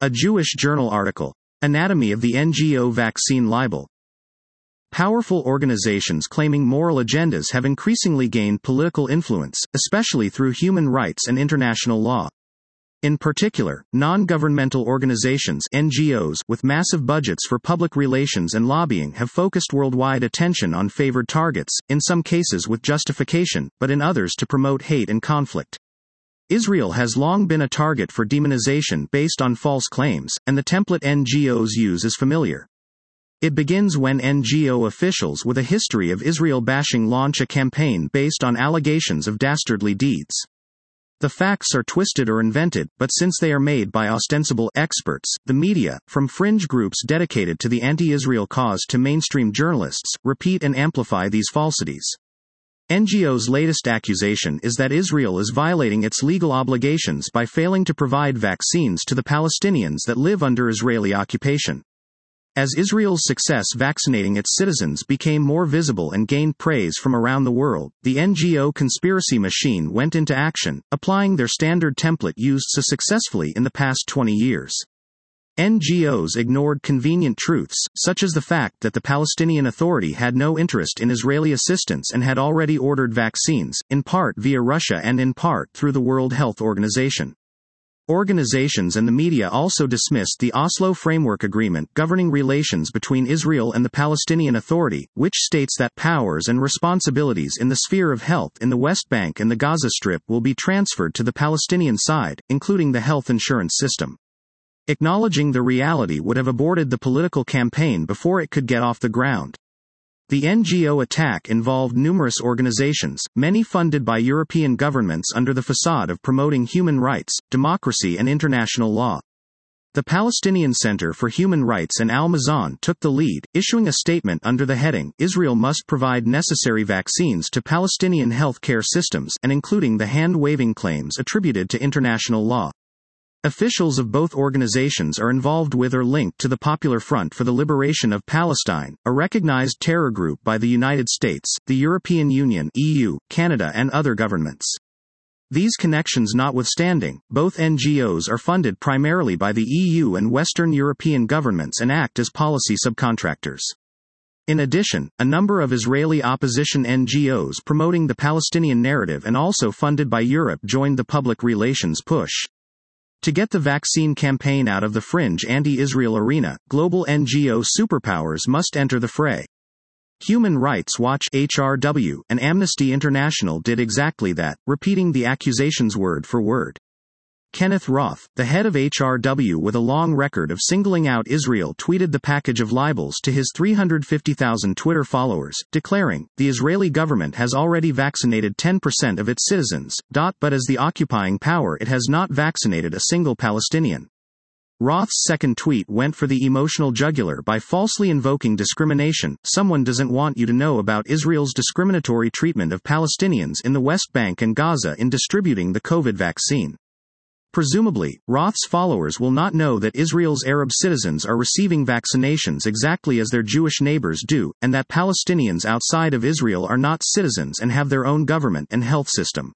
A Jewish Journal article. Anatomy of the NGO vaccine libel. Powerful organizations claiming moral agendas have increasingly gained political influence, especially through human rights and international law. In particular, non-governmental organizations (NGOs) with massive budgets for public relations and lobbying have focused worldwide attention on favored targets, in some cases with justification, but in others to promote hate and conflict. Israel has long been a target for demonization based on false claims, and the template NGOs use is familiar. It begins when NGO officials with a history of Israel bashing launch a campaign based on allegations of dastardly deeds. The facts are twisted or invented, but since they are made by ostensible experts, the media, from fringe groups dedicated to the anti-Israel cause to mainstream journalists, repeat and amplify these falsities. NGO's latest accusation is that Israel is violating its legal obligations by failing to provide vaccines to the Palestinians that live under Israeli occupation. As Israel's success vaccinating its citizens became more visible and gained praise from around the world, the NGO conspiracy machine went into action, applying their standard template used so successfully in the past 20 years. NGOs ignored convenient truths, such as the fact that the Palestinian Authority had no interest in Israeli assistance and had already ordered vaccines, in part via Russia and in part through the World Health Organization. Organizations and the media also dismissed the Oslo Framework Agreement governing relations between Israel and the Palestinian Authority, which states that powers and responsibilities in the sphere of health in the West Bank and the Gaza Strip will be transferred to the Palestinian side, including the health insurance system. Acknowledging the reality would have aborted the political campaign before it could get off the ground. The NGO attack involved numerous organizations, many funded by European governments under the facade of promoting human rights, democracy and international law. The Palestinian Center for Human Rights and Al-Mazan took the lead, issuing a statement under the heading, "Israel must provide necessary vaccines to Palestinian health care systems," and including the hand-waving claims attributed to international law. Officials of both organizations are involved with or linked to the Popular Front for the Liberation of Palestine, a recognized terror group by the United States, the European Union (EU), Canada and other governments. These connections notwithstanding, both NGOs are funded primarily by the EU and Western European governments and act as policy subcontractors. In addition, a number of Israeli opposition NGOs promoting the Palestinian narrative and also funded by Europe joined the public relations push. To get the vaccine campaign out of the fringe anti-Israel arena, global NGO superpowers must enter the fray. Human Rights Watch (HRW) and Amnesty International did exactly that, repeating the accusations word for word. Kenneth Roth, the head of HRW with a long record of singling out Israel, tweeted the package of libels to his 350,000 Twitter followers, declaring, "The Israeli government has already vaccinated 10% of its citizens, but as the occupying power it has not vaccinated a single Palestinian." Roth's second tweet went for the emotional jugular by falsely invoking discrimination. "Someone doesn't want you to know about Israel's discriminatory treatment of Palestinians in the West Bank and Gaza in distributing the COVID vaccine." Presumably, Roth's followers will not know that Israel's Arab citizens are receiving vaccinations exactly as their Jewish neighbors do, and that Palestinians outside of Israel are not citizens and have their own government and health system.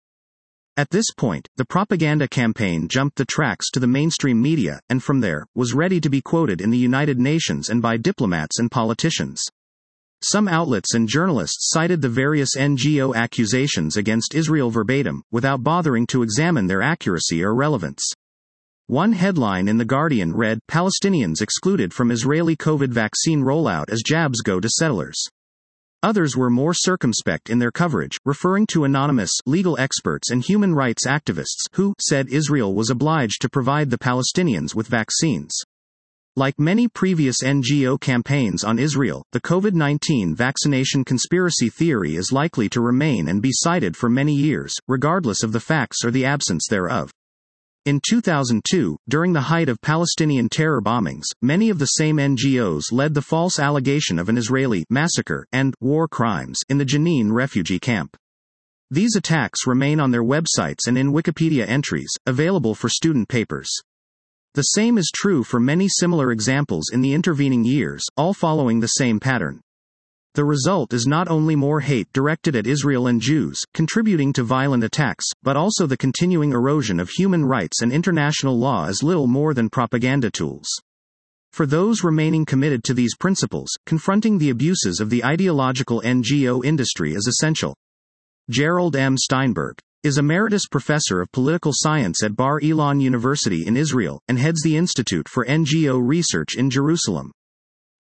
At this point, the propaganda campaign jumped the tracks to the mainstream media, and from there, was ready to be quoted in the United Nations and by diplomats and politicians. Some outlets and journalists cited the various NGO accusations against Israel verbatim, without bothering to examine their accuracy or relevance. One headline in The Guardian read, "Palestinians excluded from Israeli COVID vaccine rollout as jabs go to settlers." Others were more circumspect in their coverage, referring to anonymous legal experts and human rights activists who said Israel was obliged to provide the Palestinians with vaccines. Like many previous NGO campaigns on Israel, the COVID-19 vaccination conspiracy theory is likely to remain and be cited for many years, regardless of the facts or the absence thereof. In 2002, during the height of Palestinian terror bombings, many of the same NGOs led the false allegation of an Israeli massacre and war crimes in the Jenin refugee camp. These attacks remain on their websites and in Wikipedia entries, available for student papers. The same is true for many similar examples in the intervening years, all following the same pattern. The result is not only more hate directed at Israel and Jews, contributing to violent attacks, but also the continuing erosion of human rights and international law as little more than propaganda tools. For those remaining committed to these principles, confronting the abuses of the ideological NGO industry is essential. Gerald M. Steinberg is Emeritus Professor of Political Science at Bar Ilan University in Israel, and heads the Institute for NGO Research in Jerusalem.